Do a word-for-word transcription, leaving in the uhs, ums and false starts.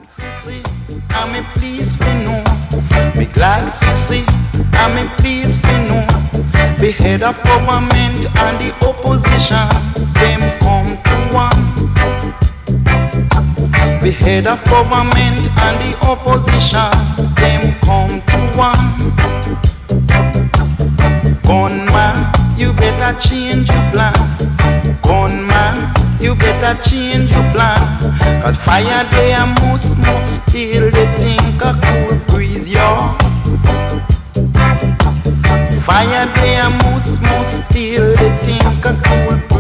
fi see, and me please fi know. Me glad fi see, and me please fi know. The head of government and the opposition, them come to one. The head of government and the opposition, them come to one. Gunman, you better change your plan. Gunman, you better change your plan. Cause fire they a must, must still they think a cool breeze, yo. Fire they a must, must still they think a cool breeze.